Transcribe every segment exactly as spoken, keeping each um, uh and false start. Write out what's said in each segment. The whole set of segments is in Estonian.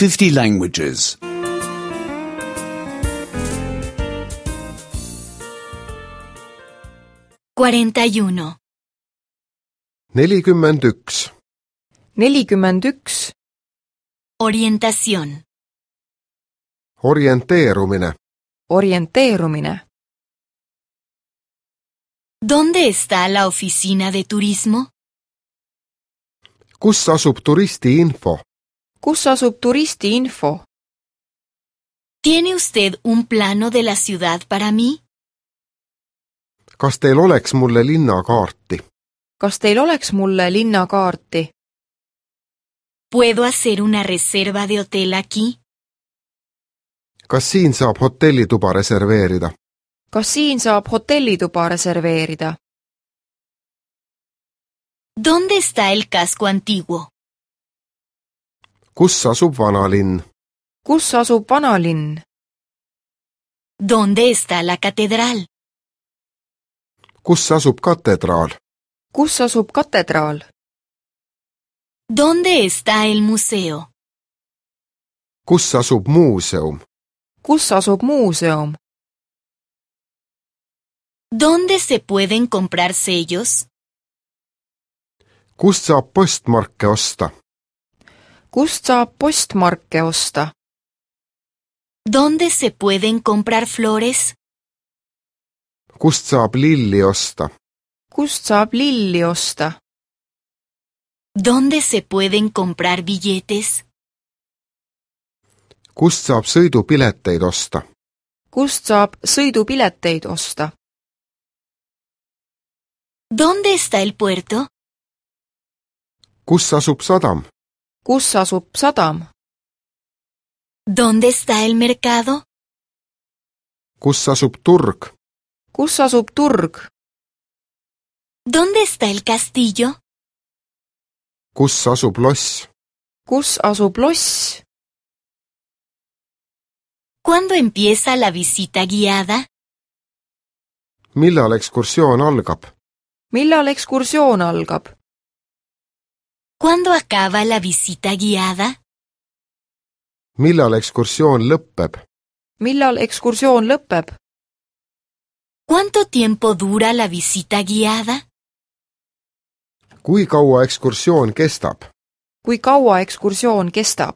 fifty languages. cuarenta y uno. nelikümmend üks. nelikümmend üks. Orientación. Orienteerumine. Orienteerumine. ¿Dónde está la oficina de turismo? Kus asub turistiinfo? Kus asub turistiinfo? ¿Tiene usted un plano de la ciudad para mí? Kas teil oleks mulle linnakaarti? Kas teil oleks mulle linnakaarti? ¿Puedo hacer una reserva de hotel aquí? Kas siin saab hotellituba reserveerida? Kas siin saab hotellituba reserveerida? ¿Dónde está el casco antiguo? Kus asub vanalinn? Kus asub vanalinn? ¿Dónde está la catedral? Kus asub katedraal? Kus asub katedraal? ¿Dónde está el museo? Kus asub muuseum? Kus asub muuseum? ¿Dónde se pueden comprar sellos? Kust saab postmarke osta? Kust saab postmarke osta? ¿Dónde se pueden comprar flores? Kust saab lilli osta? Kust saab lilli osta? ¿Dónde se pueden comprar billetes? Kust saab sõidupileteid osta? Kust saab sõidupileteid osta? ¿Dónde está el puerto? Kus asub sadam? Kus asub sadam? ¿Dónde está el mercado? Kus asub turg? Kus asub turg? ¿Dónde está el castillo? Kus asub loss? Kus asub loss? ¿Cuándo empieza la visita guiada? Millal ekskursioon algab? Millal ekskursioon algab? ¿Cuándo acaba la visita guiada? Millal ekskursioon lõpeb? Millal ekskursioon lõpeb? ¿Cuánto tiempo dura la visita guiada? Kui kaua ekskursioon kestab? Kui kaua ekskursioon kestab?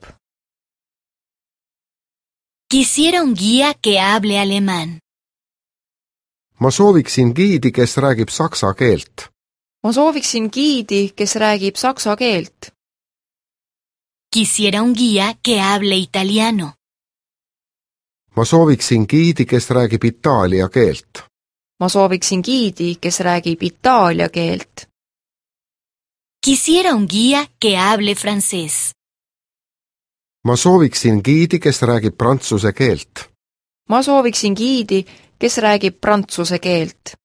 Quisiera un guía que hable alemán. Ma sooviksin giidi, kes räägib saksa keelt. Ma sooviksin giidi, kes räägib saksa keelt. Quisiera un guía que hable italiano. Ma sooviksin giidi, kes räägib itaalia keelt. Ma sooviksin giidi, kes räägib itaalia keelt. Quisiera un guía que hable francés. Ma sooviksin giidi, kes räägib prantsuse keelt. Ma sooviksin giidi, kes räägib prantsuse keelt.